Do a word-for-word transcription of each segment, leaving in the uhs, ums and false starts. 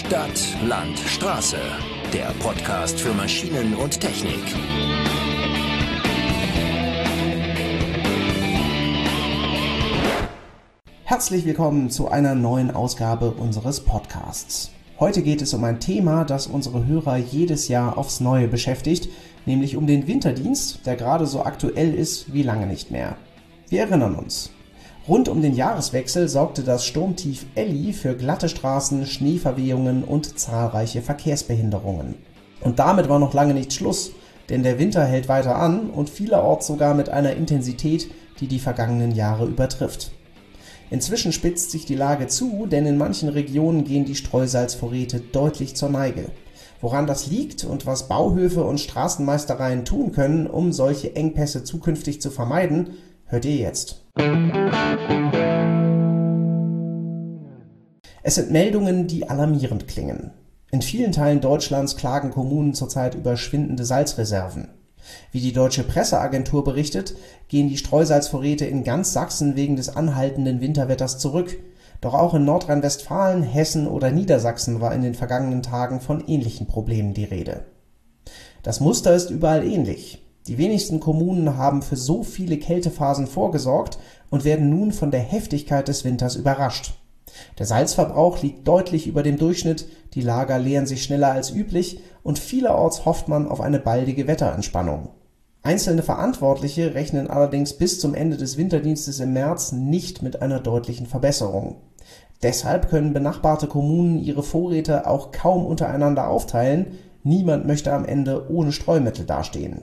Stadt, Land, Straße. Der Podcast für Maschinen und Technik. Herzlich willkommen zu einer neuen Ausgabe unseres Podcasts. Heute geht es um ein Thema, das unsere Hörer jedes Jahr aufs Neue beschäftigt, nämlich um den Winterdienst, der gerade so aktuell ist wie lange nicht mehr. Wir erinnern uns. Rund um den Jahreswechsel sorgte das Sturmtief Elli für glatte Straßen, Schneeverwehungen und zahlreiche Verkehrsbehinderungen. Und damit war noch lange nicht Schluss, denn der Winter hält weiter an und vielerorts sogar mit einer Intensität, die die vergangenen Jahre übertrifft. Inzwischen spitzt sich die Lage zu, denn in manchen Regionen gehen die Streusalzvorräte deutlich zur Neige. Woran das liegt und was Bauhöfe und Straßenmeistereien tun können, um solche Engpässe zukünftig zu vermeiden, hört ihr jetzt. Es sind Meldungen, die alarmierend klingen. In vielen Teilen Deutschlands klagen Kommunen zurzeit über schwindende Salzreserven. Wie die Deutsche Presseagentur berichtet, gehen die Streusalzvorräte in ganz Sachsen wegen des anhaltenden Winterwetters zurück. Doch auch in Nordrhein-Westfalen, Hessen oder Niedersachsen war in den vergangenen Tagen von ähnlichen Problemen die Rede. Das Muster ist überall ähnlich. Die wenigsten Kommunen haben für so viele Kältephasen vorgesorgt und werden nun von der Heftigkeit des Winters überrascht. Der Salzverbrauch liegt deutlich über dem Durchschnitt, die Lager leeren sich schneller als üblich und vielerorts hofft man auf eine baldige Wetterentspannung. Einzelne Verantwortliche rechnen allerdings bis zum Ende des Winterdienstes im März nicht mit einer deutlichen Verbesserung. Deshalb können benachbarte Kommunen ihre Vorräte auch kaum untereinander aufteilen, niemand möchte am Ende ohne Streumittel dastehen.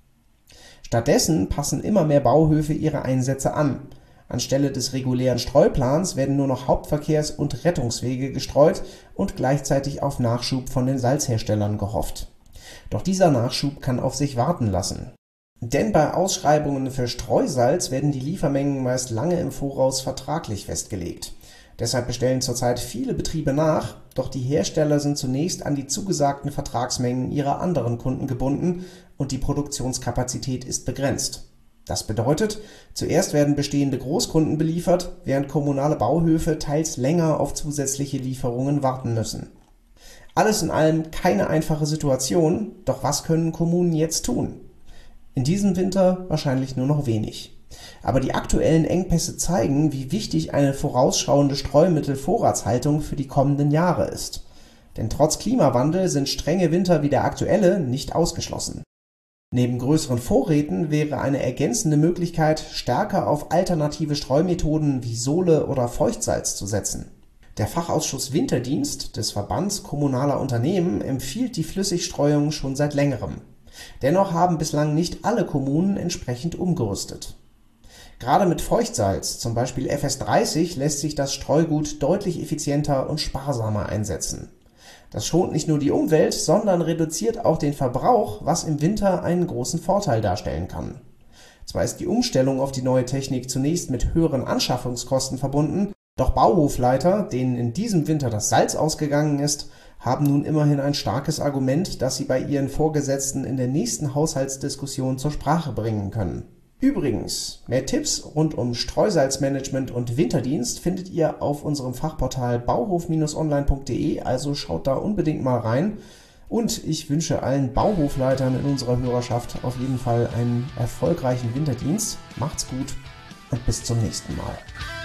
Stattdessen passen immer mehr Bauhöfe ihre Einsätze an. Anstelle des regulären Streuplans werden nur noch Hauptverkehrs- und Rettungswege gestreut und gleichzeitig auf Nachschub von den Salzherstellern gehofft. Doch dieser Nachschub kann auf sich warten lassen. Denn bei Ausschreibungen für Streusalz werden die Liefermengen meist lange im Voraus vertraglich festgelegt. Deshalb bestellen zurzeit viele Betriebe nach, doch die Hersteller sind zunächst an die zugesagten Vertragsmengen ihrer anderen Kunden gebunden und die Produktionskapazität ist begrenzt. Das bedeutet, zuerst werden bestehende Großkunden beliefert, während kommunale Bauhöfe teils länger auf zusätzliche Lieferungen warten müssen. Alles in allem keine einfache Situation, doch was können Kommunen jetzt tun? In diesem Winter wahrscheinlich nur noch wenig. Aber die aktuellen Engpässe zeigen, wie wichtig eine vorausschauende Streumittelvorratshaltung für die kommenden Jahre ist. Denn trotz Klimawandel sind strenge Winter wie der aktuelle nicht ausgeschlossen. Neben größeren Vorräten wäre eine ergänzende Möglichkeit, stärker auf alternative Streumethoden wie Sohle oder Feuchtsalz zu setzen. Der Fachausschuss Winterdienst des Verbands Kommunaler Unternehmen empfiehlt die Flüssigstreuung schon seit längerem. Dennoch haben bislang nicht alle Kommunen entsprechend umgerüstet. Gerade mit Feuchtsalz, zum Beispiel F S dreißig, lässt sich das Streugut deutlich effizienter und sparsamer einsetzen. Das schont nicht nur die Umwelt, sondern reduziert auch den Verbrauch, was im Winter einen großen Vorteil darstellen kann. Zwar ist die Umstellung auf die neue Technik zunächst mit höheren Anschaffungskosten verbunden, doch Bauhofleiter, denen in diesem Winter das Salz ausgegangen ist, haben nun immerhin ein starkes Argument, das sie bei ihren Vorgesetzten in der nächsten Haushaltsdiskussion zur Sprache bringen können. Übrigens, mehr Tipps rund um Streusalzmanagement und Winterdienst findet ihr auf unserem Fachportal bauhof online punkt de, also schaut da unbedingt mal rein. Und ich wünsche allen Bauhofleitern in unserer Hörerschaft auf jeden Fall einen erfolgreichen Winterdienst. Macht's gut und bis zum nächsten Mal.